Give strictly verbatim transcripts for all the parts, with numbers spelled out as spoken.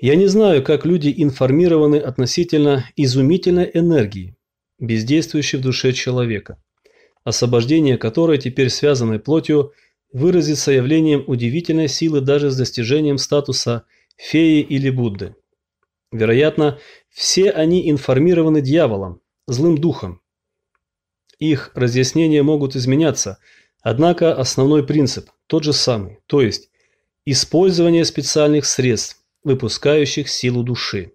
Я не знаю, как люди информированы относительно изумительной энергии, бездействующей в душе человека, освобождение которой, теперь связанной плотью, выразится явлением удивительной силы даже с достижением статуса феи или Будды. Вероятно, все они информированы дьяволом, злым духом. Их разъяснения могут изменяться, однако основной принцип тот же самый, то есть использование специальных средств, выпускающих силу души.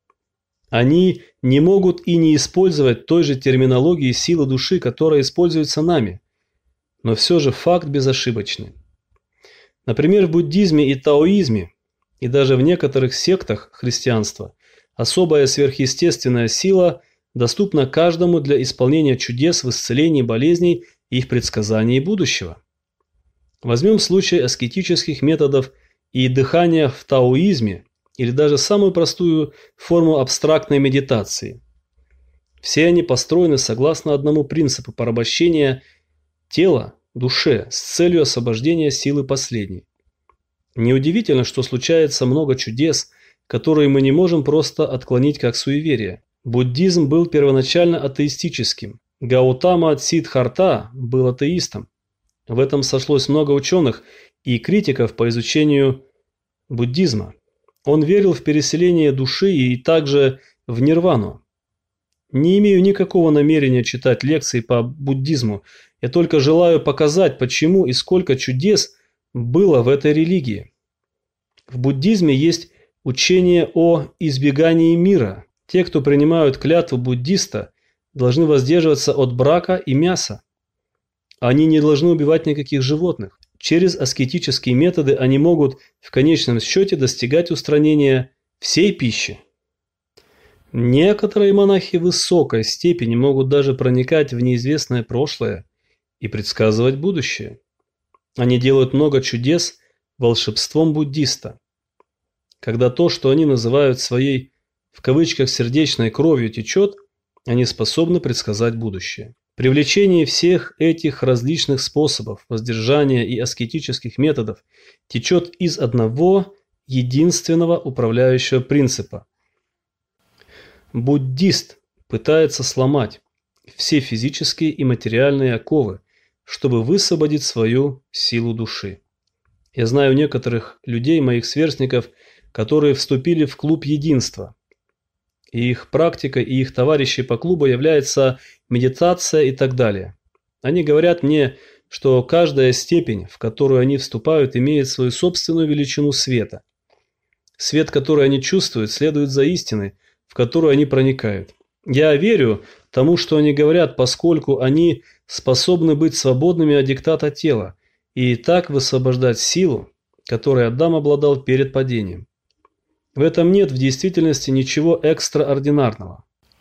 Они не могут и не использовать той же терминологии силы души, которая используется нами, но все же факт безошибочный. Например, в буддизме и таоизме, и даже в некоторых сектах христианства, особая сверхъестественная сила доступна каждому для исполнения чудес в исцелении болезней и в предсказании будущего. Возьмем случай аскетических методов и дыхания в таоизме, или даже самую простую форму абстрактной медитации. Все они построены согласно одному принципу порабощения тела, душе, с целью освобождения силы последней. Неудивительно, что случается много чудес, которые мы не можем просто отклонить как суеверие. Буддизм был первоначально атеистическим. Гаутама Сиддхартха был атеистом. В этом сошлось много ученых и критиков по изучению буддизма. Он верил в переселение души и также в нирвану. Не имею никакого намерения читать лекции по буддизму, я только желаю показать, почему и сколько чудес было в этой религии. В буддизме есть учение о избегании мира. Те, кто принимают клятву буддиста, должны воздерживаться от брака и мяса. Они не должны убивать никаких животных. Через аскетические методы они могут в конечном счете достигать устранения всей пищи. Некоторые монахи высокой степени могут даже проникать в неизвестное прошлое и предсказывать будущее. Они делают много чудес волшебством буддиста. Когда то, что они называют своей, в кавычках, сердечной кровью течет, они способны предсказать будущее. Привлечение всех этих различных способов воздержания и аскетических методов течет из одного единственного управляющего принципа. Буддист пытается сломать все физические и материальные оковы, чтобы высвободить свою силу души. Я знаю некоторых людей, моих сверстников, которые вступили в клуб единства. И их практика, и их товарищи по клубу является медитация и так далее. Они говорят мне, что каждая степень, в которую они вступают, имеет свою собственную величину света. Свет, который они чувствуют, следует за истиной, в которую они проникают. Я верю тому, что они говорят, поскольку они способны быть свободными от диктата тела и так высвобождать силу, которой Адам обладал перед падением. В этом нет в действительности ничего экстраординарного.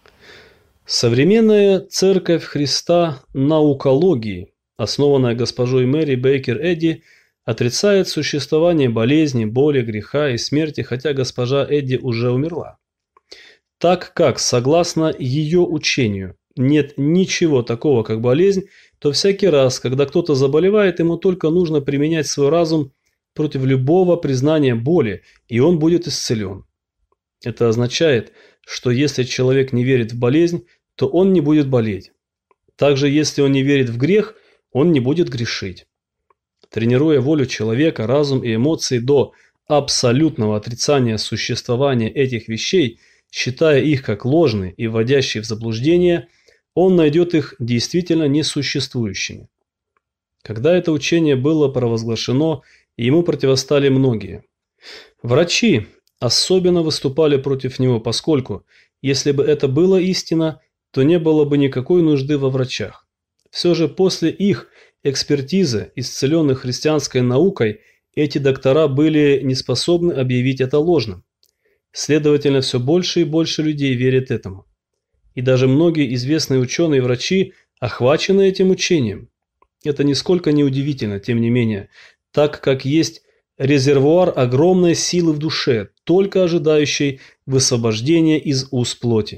Современная Церковь Христа наукологии, основанная госпожой Мэри Бейкер Эдди, отрицает существование болезни, боли, греха и смерти, хотя госпожа Эдди уже умерла. Так как, согласно ее учению, нет ничего такого, как болезнь, то всякий раз, когда кто-то заболевает, ему только нужно применять свой разум против любого признания боли, и он будет исцелен. Это означает, что если человек не верит в болезнь, то он не будет болеть. Также, если он не верит в грех, он не будет грешить. Тренируя волю человека, разум и эмоции до абсолютного отрицания существования этих вещей, считая их как ложные и вводящие в заблуждение, он найдет их действительно несуществующими. Когда это учение было провозглашено, ему противостали многие. Врачи особенно выступали против него, поскольку, если бы это было истина, то не было бы никакой нужды во врачах. Все же после их экспертизы, исцеленных христианской наукой, эти доктора были не способны объявить это ложным. Следовательно, все больше и больше людей верят этому. И даже многие известные ученые и врачи охвачены этим учением. Это нисколько не удивительно, тем не менее, так как есть резервуар огромной силы в душе, только ожидающей высвобождения из уз плоти.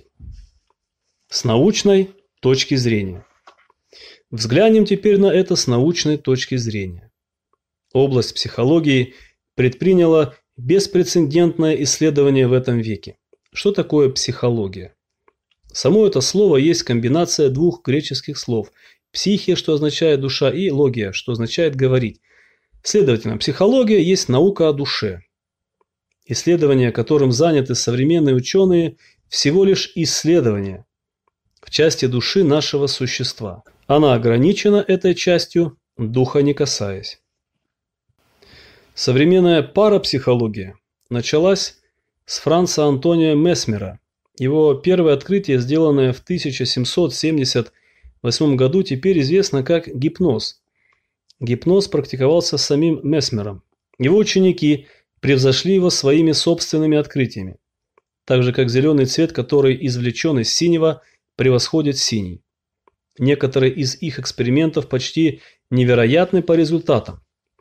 С научной точки зрения. Взглянем теперь на это с научной точки зрения. Область психологии предприняла беспрецедентное исследование в этом веке. Что такое психология? Само это слово есть комбинация двух греческих слов – психия, что означает душа, и логия, что означает говорить. Следовательно, психология есть наука о душе. Исследования, которым заняты современные ученые, всего лишь исследования в части души нашего существа. Она ограничена этой частью, духа не касаясь. Современная парапсихология началась с Франца Антония Месмера. Его первое открытие, сделанное в тысяча семьсот семьдесят восьмом году, теперь известно как гипноз. Гипноз практиковался самим Месмером. Его ученики превзошли его своими собственными открытиями. Так же, как зеленый цвет, который извлечен из синего, превосходит синий. Некоторые из их экспериментов почти невероятны по результатам.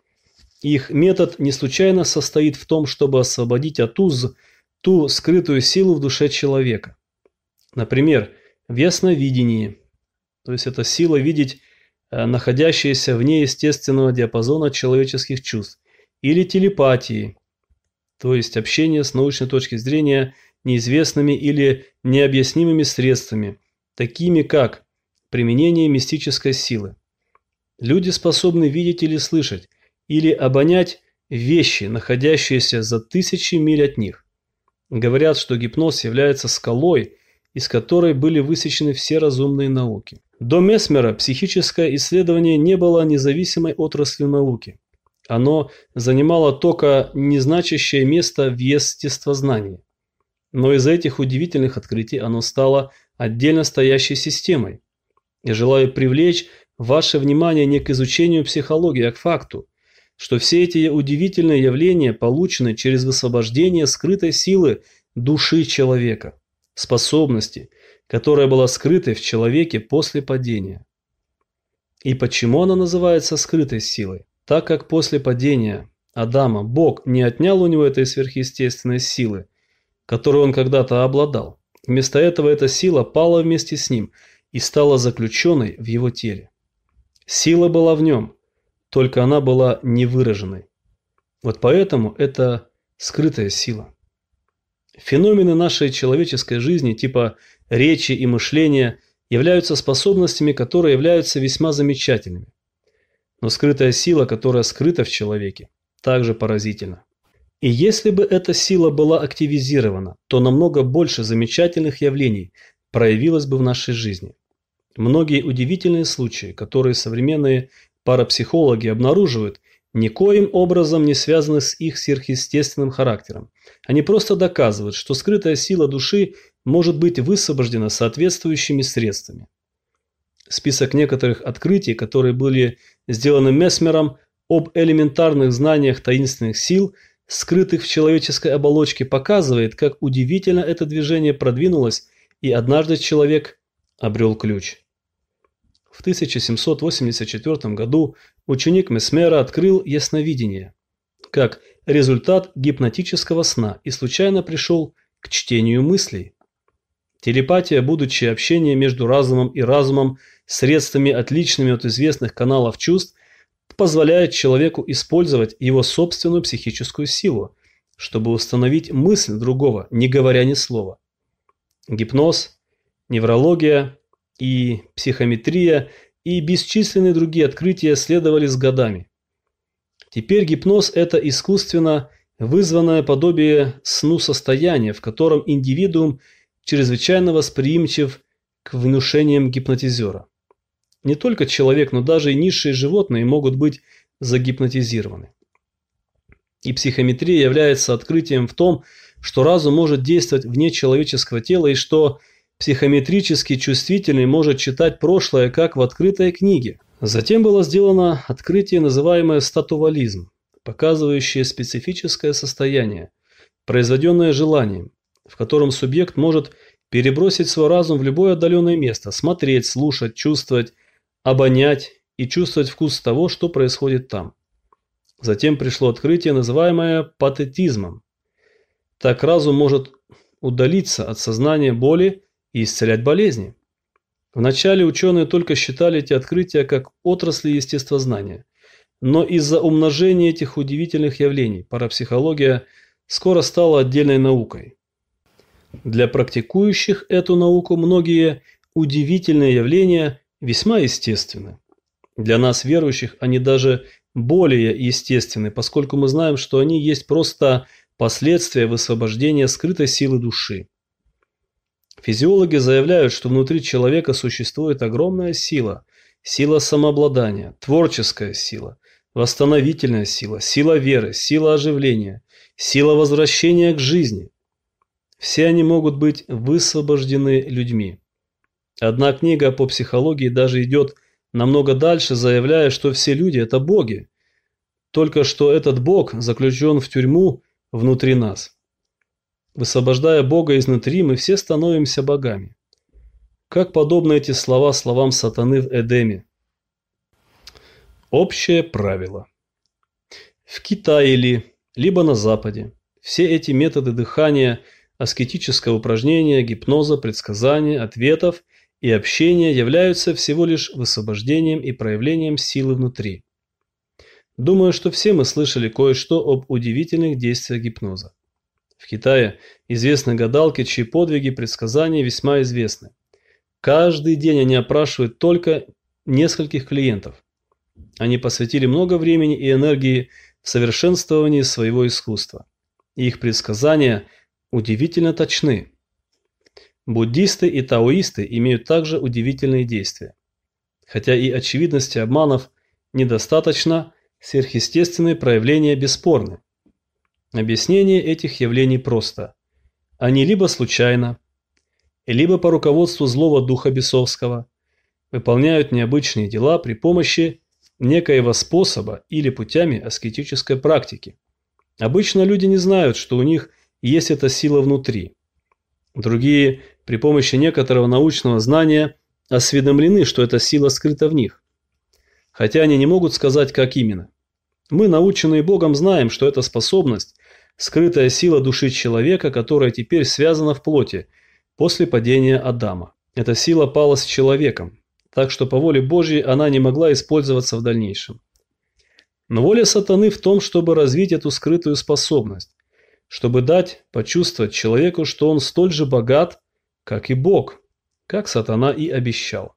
Их метод не случайно состоит в том, чтобы освободить от уз ту скрытую силу в душе человека. Например, в ясновидении, то есть это сила видеть находящиеся вне естественного диапазона человеческих чувств, или телепатии, то есть общение с научной точки зрения неизвестными или необъяснимыми средствами, такими как применение мистической силы. Люди способны видеть или слышать, или обонять вещи, находящиеся за тысячи миль от них. Говорят, что гипноз является скалой, из которой были высечены все разумные науки. До Месмера психическое исследование не было независимой отраслью науки. Оно занимало только незначащее место в естествознании. Но из-за этих удивительных открытий оно стало отдельно стоящей системой. Я желаю привлечь ваше внимание не к изучению психологии, а к факту, что все эти удивительные явления получены через высвобождение скрытой силы души человека, способности, которая была скрытой в человеке после падения. И почему она называется скрытой силой? Так как после падения Адама Бог не отнял у него этой сверхъестественной силы, которой он когда-то обладал. Вместо этого эта сила пала вместе с ним и стала заключенной в его теле. Сила была в нем, только она была невыраженной. Вот поэтому это скрытая сила. Феномены нашей человеческой жизни, типа речи и мышления, являются способностями, которые являются весьма замечательными. Но скрытая сила, которая скрыта в человеке, также поразительна. И если бы эта сила была активизирована, то намного больше замечательных явлений проявилось бы в нашей жизни. Многие удивительные случаи, которые современные парапсихологи обнаруживают, никоим образом не связаны с их сверхъестественным характером. Они просто доказывают, что скрытая сила души может быть высвобождена соответствующими средствами. Список некоторых открытий, которые были сделаны Месмером об элементарных знаниях таинственных сил, скрытых в человеческой оболочке, показывает, как удивительно это движение продвинулось, и однажды человек обрел ключ. В тысяча семьсот восемьдесят четвёртом году ученик Месмера открыл ясновидение как результат гипнотического сна и случайно пришел к чтению мыслей. Телепатия, будучи общением между разумом и разумом средствами, отличными от известных каналов чувств, позволяет человеку использовать его собственную психическую силу, чтобы установить мысль другого, не говоря ни слова. Гипноз, неврология и психометрия и бесчисленные другие открытия следовали с годами. Теперь гипноз – это искусственно вызванное подобие сну состояние, в котором индивидуум чрезвычайно восприимчив к внушениям гипнотизера. Не только человек, но даже и низшие животные могут быть загипнотизированы. И психометрия является открытием в том, что разум может действовать вне человеческого тела и что психометрически чувствительный может читать прошлое, как в открытой книге. Затем было сделано открытие, называемое статувализм, показывающее специфическое состояние, произведенное желанием, в котором субъект может перебросить свой разум в любое отдаленное место, смотреть, слушать, чувствовать, обонять и чувствовать вкус того, что происходит там. Затем пришло открытие, называемое патетизмом. Так разум может удалиться от сознания боли и исцелять болезни. Вначале ученые только считали эти открытия как отрасли естествознания. Но из-за умножения этих удивительных явлений парапсихология скоро стало отдельной наукой. Для практикующих эту науку многие удивительные явления весьма естественны. Для нас, верующих, они даже более естественны, поскольку мы знаем, что они есть просто последствия высвобождения скрытой силы души. Физиологи заявляют, что внутри человека существует огромная сила, сила самообладания, творческая сила, восстановительная сила, сила веры, сила оживления, сила возвращения к жизни. Все они могут быть высвобождены людьми. Одна книга по психологии даже идет намного дальше, заявляя, что все люди – это боги, только что этот бог заключен в тюрьму внутри нас. Высвобождая Бога изнутри, мы все становимся богами. Как подобны эти слова словам сатаны в Эдеме? Общее правило. В Китае ли, либо на Западе, все эти методы дыхания, аскетического упражнения, гипноза, предсказания, ответов и общения являются всего лишь высвобождением и проявлением силы внутри. Думаю, что все мы слышали кое-что об удивительных действиях гипноза. В Китае известны гадалки, чьи подвиги и предсказания весьма известны. Каждый день они опрашивают только нескольких клиентов. Они посвятили много времени и энергии в совершенствовании своего искусства. И их предсказания удивительно точны. Буддисты и таоисты имеют также удивительные действия. Хотя и очевидности обманов недостаточно, сверхъестественные проявления бесспорны. Объяснение этих явлений просто. Они либо случайно, либо по руководству злого духа бесовского выполняют необычные дела при помощи некоего способа или путями аскетической практики. Обычно люди не знают, что у них есть эта сила внутри. Другие при помощи некоторого научного знания осведомлены, что эта сила скрыта в них. Хотя они не могут сказать, как именно. Мы, наученные Богом, знаем, что это способность, скрытая сила души человека, которая теперь связана в плоти после падения Адама. Эта сила пала с человеком, так что по воле Божьей она не могла использоваться в дальнейшем. Но воля сатаны в том, чтобы развить эту скрытую способность, чтобы дать почувствовать человеку, что он столь же богат, как и Бог, как сатана и обещал.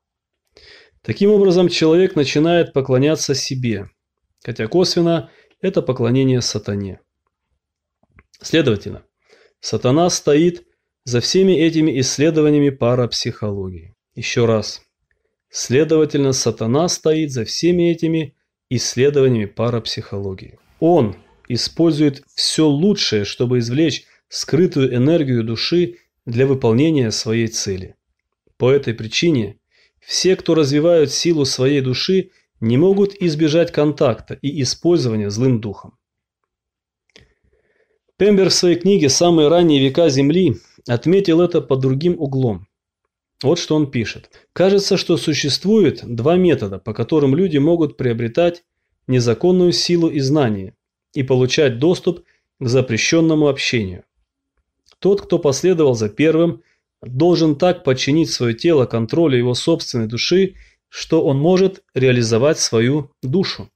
Таким образом, человек начинает поклоняться себе, хотя косвенно это поклонение сатане. Следовательно, сатана стоит за всеми этими исследованиями парапсихологии. Еще раз. Следовательно, сатана стоит за всеми этими исследованиями парапсихологии. Он использует все лучшее, чтобы извлечь скрытую энергию души для выполнения своей цели. По этой причине все, кто развивают силу своей души, не могут избежать контакта и использования злым духом. Пембер в своей книге «Самые ранние века Земли» отметил это под другим углом. Вот что он пишет. Кажется, что существует два метода, по которым люди могут приобретать незаконную силу и знания и получать доступ к запрещенному общению. Тот, кто последовал за первым, должен так подчинить свое тело контролю его собственной души, что он может реализовать свою душу.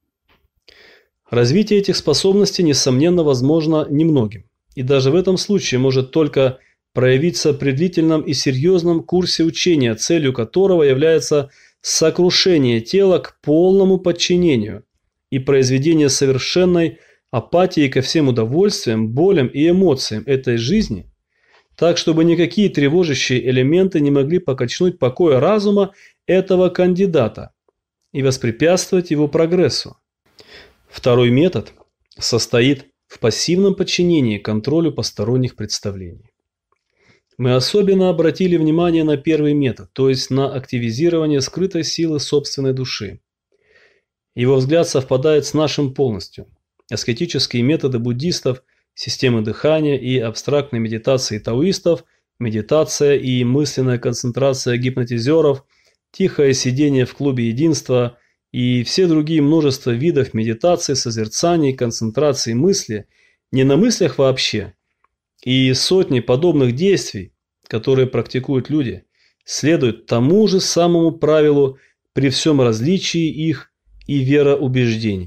Развитие этих способностей, несомненно, возможно немногим, и даже в этом случае может только проявиться при длительном и серьезном курсе учения, целью которого является сокрушение тела к полному подчинению и произведение совершенной апатии ко всем удовольствиям, болям и эмоциям этой жизни, так чтобы никакие тревожащие элементы не могли покачнуть покоя разума этого кандидата и воспрепятствовать его прогрессу. Второй метод состоит в пассивном подчинении контролю посторонних представлений. Мы особенно обратили внимание на первый метод, то есть на активизирование скрытой силы собственной души. Его взгляд совпадает с нашим полностью. Аскетические методы буддистов, системы дыхания и абстрактной медитации таоистов, медитация и мысленная концентрация гипнотизеров, тихое сидение в клубе единства и все другие множество видов медитации, созерцаний, концентрации мысли, не на мыслях вообще, и сотни подобных действий, которые практикуют люди, следуют тому же самому правилу при всем различии их и вероубеждений.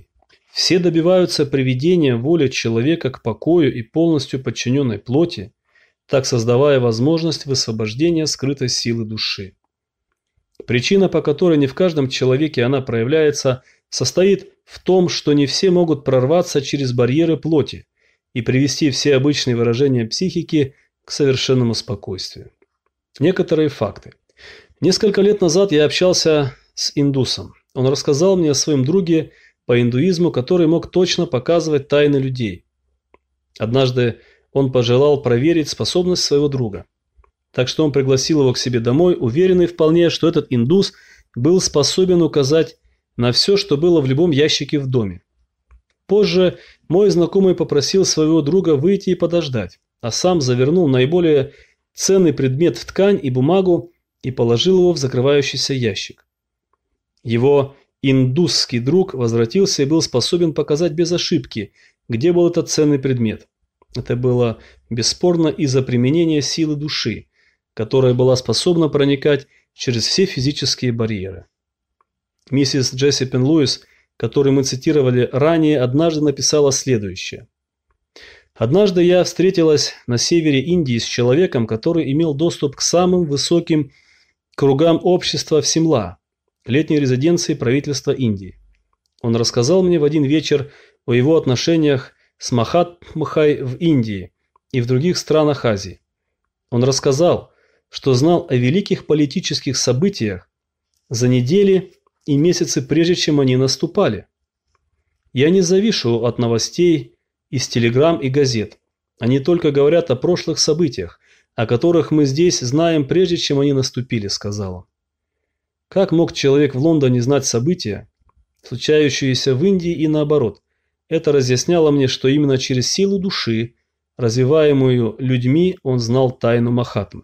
Все добиваются приведения воли человека к покою и полностью подчиненной плоти, так создавая возможность высвобождения скрытой силы души. Причина, по которой не в каждом человеке она проявляется, состоит в том, что не все могут прорваться через барьеры плоти и привести все обычные выражения психики к совершенному спокойствию. Некоторые факты. Несколько лет назад я общался с индусом. Он рассказал мне о своем друге по индуизму, который мог точно показывать тайны людей. Однажды он пожелал проверить способность своего друга. Так что он пригласил его к себе домой, уверенный вполне, что этот индус был способен указать на все, что было в любом ящике в доме. Позже мой знакомый попросил своего друга выйти и подождать, а сам завернул наиболее ценный предмет в ткань и бумагу и положил его в закрывающийся ящик. Его индусский друг возвратился и был способен показать без ошибки, где был этот ценный предмет. Это было бесспорно из-за применения силы души, которая была способна проникать через все физические барьеры. Миссис Джесси Пен-Луис, которую мы цитировали ранее, однажды написала следующее. «Однажды я встретилась на севере Индии с человеком, который имел доступ к самым высоким кругам общества в Симла, летней резиденции правительства Индии. Он рассказал мне в один вечер о его отношениях с Махатмхой в Индии и в других странах Азии. Он рассказал, что знал о великих политических событиях за недели и месяцы прежде, чем они наступали. Я не завишу от новостей из телеграмм и газет. Они только говорят о прошлых событиях, о которых мы здесь знаем прежде, чем они наступили», — сказал он. Как мог человек в Лондоне знать события, случающиеся в Индии и наоборот? Это разъясняло мне, что именно через силу души, развиваемую людьми, он знал тайну Махатмы.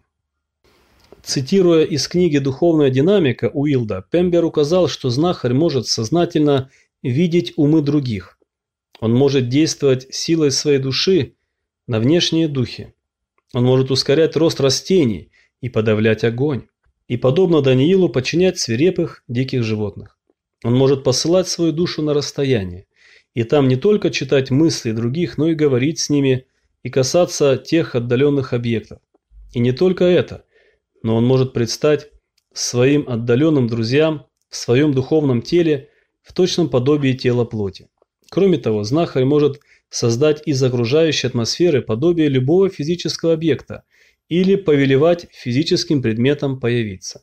Цитируя из книги «Духовная динамика» Уилда, Пембер указал, что знахарь может сознательно видеть умы других. Он может действовать силой своей души на внешние духи. Он может ускорять рост растений и подавлять огонь. И, подобно Даниилу, подчинять свирепых, диких животных. Он может посылать свою душу на расстояние. И там не только читать мысли других, но и говорить с ними и касаться тех отдаленных объектов. И не только это, но он может предстать своим отдаленным друзьям в своем духовном теле в точном подобии тела плоти. Кроме того, знахарь может создать из окружающей атмосферы подобие любого физического объекта или повелевать физическим предметам появиться.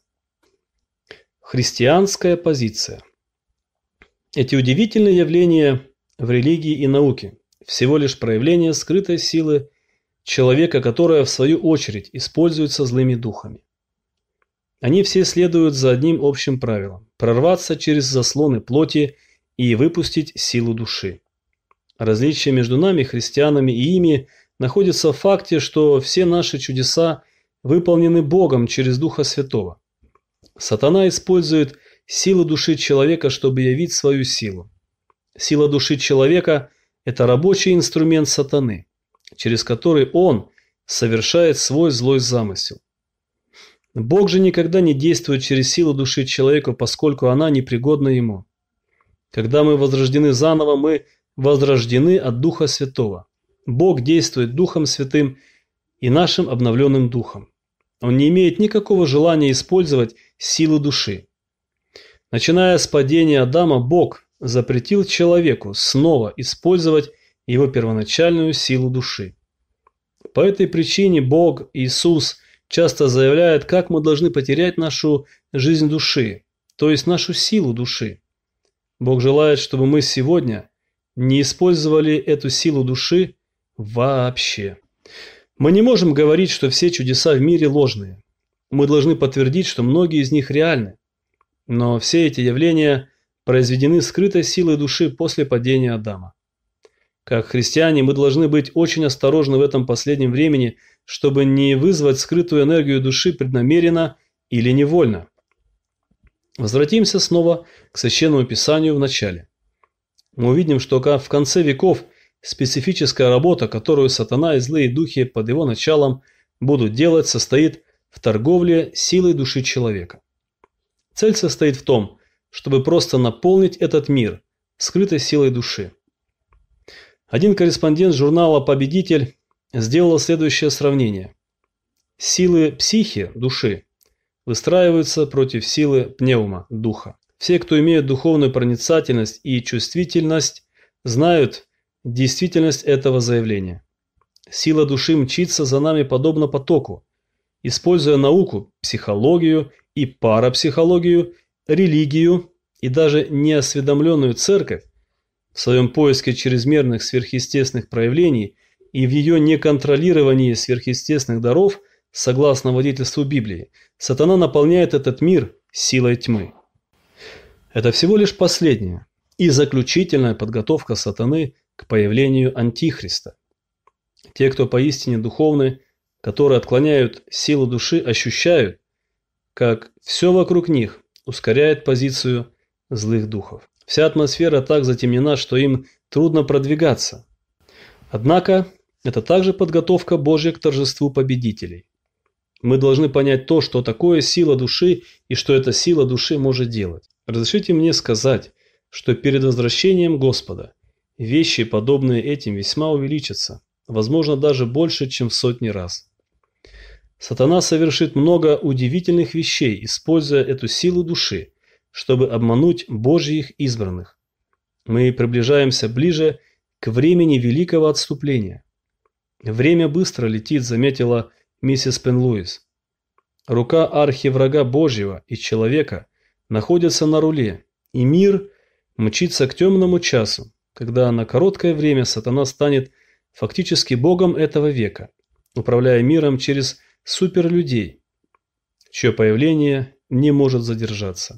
Христианская позиция. Эти удивительные явления в религии и науке всего лишь проявление скрытой силы человека, которая в свою очередь используется злыми духами. Они все следуют за одним общим правилом – прорваться через заслоны плоти и выпустить силу души. Различие между нами, христианами, и ими находится в факте, что все наши чудеса выполнены Богом через Духа Святого. Сатана использует силу души человека, чтобы явить свою силу. Сила души человека – это рабочий инструмент сатаны, через который он совершает свой злой замысел. Бог же никогда не действует через силу души человека, поскольку она непригодна ему. Когда мы возрождены заново, мы возрождены от Духа Святого. Бог действует Духом Святым и нашим обновленным Духом. Он не имеет никакого желания использовать силу души. Начиная с падения Адама, Бог запретил человеку снова использовать его первоначальную силу души. По этой причине Бог, Иисус, часто заявляет, как мы должны потерять нашу жизнь души, то есть нашу силу души. Бог желает, чтобы мы сегодня не использовали эту силу души вообще. Мы не можем говорить, что все чудеса в мире ложные. Мы должны подтвердить, что многие из них реальны. Но все эти явления произведены скрытой силой души после падения Адама. Как христиане мы должны быть очень осторожны в этом последнем времени, чтобы не вызвать скрытую энергию души преднамеренно или невольно. Возвратимся снова к Священному Писанию в начале. Мы увидим, что в конце веков специфическая работа, которую сатана и злые духи под его началом будут делать, состоит в торговле силой души человека. Цель состоит в том, чтобы просто наполнить этот мир скрытой силой души. Один корреспондент журнала «Победитель» сделал следующее сравнение. Силы психи, души, выстраиваются против силы пневма, духа. Все, кто имеет духовную проницательность и чувствительность, знают действительность этого заявления. Сила души мчится за нами подобно потоку, используя науку, психологию и парапсихологию, религию и даже неосведомленную церковь в своем поиске чрезмерных сверхъестественных проявлений и в ее неконтролировании сверхъестественных даров, согласно водительству Библии, сатана наполняет этот мир силой тьмы. Это всего лишь последняя и заключительная подготовка сатаны к появлению Антихриста. Те, кто поистине духовны, которые отклоняют силу души, ощущают, как все вокруг них ускоряет позицию злых духов. Вся атмосфера так затемнена, что им трудно продвигаться. Однако, это также подготовка Божья к торжеству победителей. Мы должны понять то, что такое сила души и что эта сила души может делать. Разрешите мне сказать, что перед возвращением Господа вещи, подобные этим, весьма увеличатся, возможно, даже больше, чем в сотни раз. Сатана совершит много удивительных вещей, используя эту силу души, чтобы обмануть Божьих избранных. Мы приближаемся ближе к времени великого отступления. Время быстро летит, заметила миссис Пен-Луис. Рука архиврага Божьего и человека находится на руле, и мир мчится к темному часу, когда на короткое время сатана станет фактически богом этого века, управляя миром через суперлюдей, чье появление не может задержаться.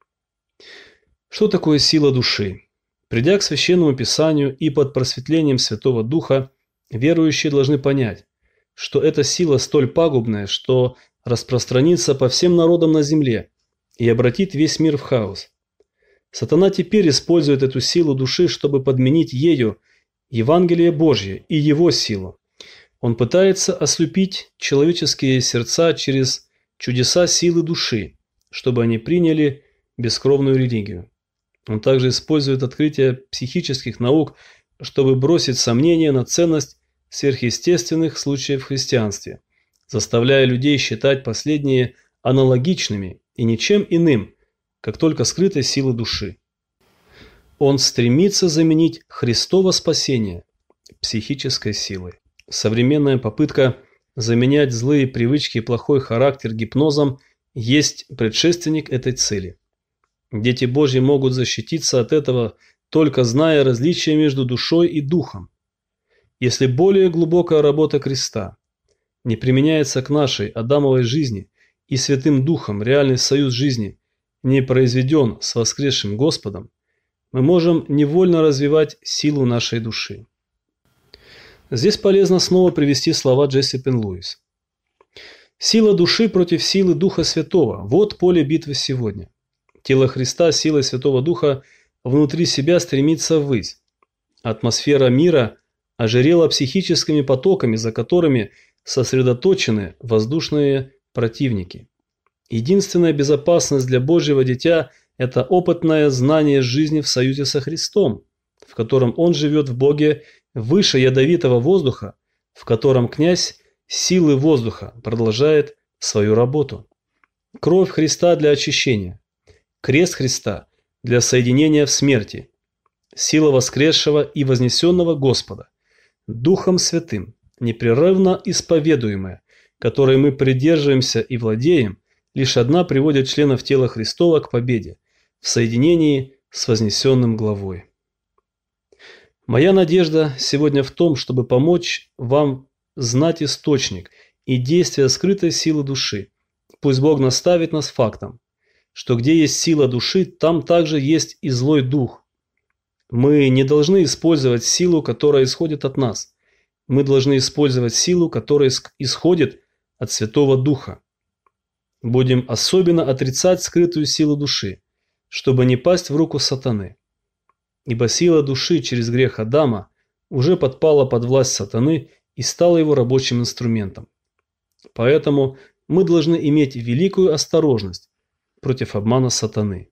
Что такое сила души? Придя к Священному Писанию и под просветлением Святого Духа, верующие должны понять, что эта сила столь пагубная, что распространится по всем народам на земле и обратит весь мир в хаос. Сатана теперь использует эту силу души, чтобы подменить ею Евангелие Божье и его силу. Он пытается ослепить человеческие сердца через чудеса силы души, чтобы они приняли бескровную религию. Он также использует открытие психических наук, чтобы бросить сомнения на ценность сверхъестественных случаев в христианстве, заставляя людей считать последние аналогичными и ничем иным, как только скрытой силой души. Он стремится заменить Христово спасение психической силой. Современная попытка заменять злые привычки и плохой характер гипнозом есть предшественник этой цели. Дети Божьи могут защититься от этого, только зная различия между душой и духом. Если более глубокая работа креста не применяется к нашей Адамовой жизни и Святым Духом реальный союз жизни не произведен с воскресшим Господом, мы можем невольно развивать силу нашей души. Здесь полезно снова привести слова Джесси Пен-Луис. Сила души против силы Духа Святого – вот поле битвы сегодня. Тело Христа силой Святого Духа внутри себя стремится ввысь. Атмосфера мира ожирела психическими потоками, за которыми сосредоточены воздушные противники. Единственная безопасность для Божьего дитя – это опытное знание жизни в союзе со Христом, в котором он живет в Боге выше ядовитого воздуха, в котором князь силы воздуха продолжает свою работу. Кровь Христа для очищения, крест Христа для соединения в смерти, сила воскресшего и вознесенного Господа, Духом Святым, непрерывно исповедуемая, которой мы придерживаемся и владеем, лишь одна приводит членов тела Христова к победе в соединении с вознесенным главой. Моя надежда сегодня в том, чтобы помочь вам знать источник и действия скрытой силы души. Пусть Бог наставит нас фактом, что где есть сила души, там также есть и злой дух. Мы не должны использовать силу, которая исходит от нас. Мы должны использовать силу, которая исходит от Святого Духа. Будем особенно отрицать скрытую силу души, чтобы не пасть в руку сатаны. Ибо сила души через грех Адама уже подпала под власть сатаны и стала его рабочим инструментом. Поэтому мы должны иметь великую осторожность против обмана сатаны.